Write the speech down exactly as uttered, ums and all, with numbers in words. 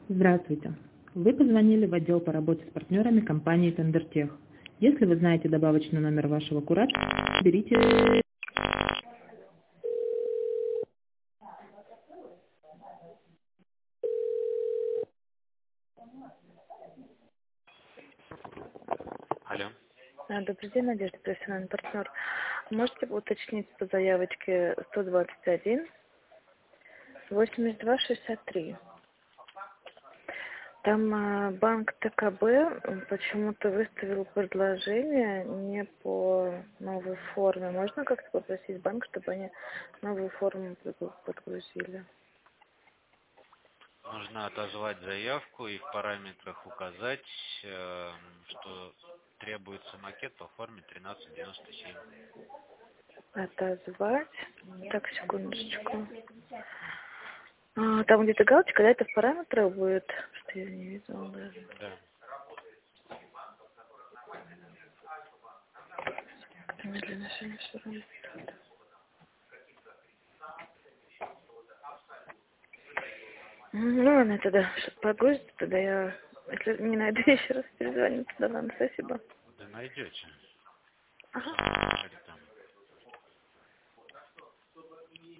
Здравствуйте. Вы позвонили в отдел по работе с партнерами компании Тендертех. Если вы знаете добавочный номер вашего куратора, берите... Алло. А, Добрый день, Надежда, профессиональный партнер. Можете уточнить по заявочке сто двадцать один восемьдесят два шестьдесят три? Там а, банк ТКБ м, почему-то выставил предложение не по новой форме. Можно как-то попросить банк, чтобы они новую форму пригу- подгрузили? Нужно отозвать заявку и в параметрах указать, э, что требуется макет по форме тринадцать девяносто семь. Отозвать. Так, секундочку. А, там где-то галочка, да, это в параметрах будет? Что я не видела даже. Да. Медленно, все, все равно. Ну ладно, тогда, чтобы погрузить, тогда я, если не найду, еще раз перезвоню, тогда ладно, спасибо. Да найдете. Ага. Сам говорит там.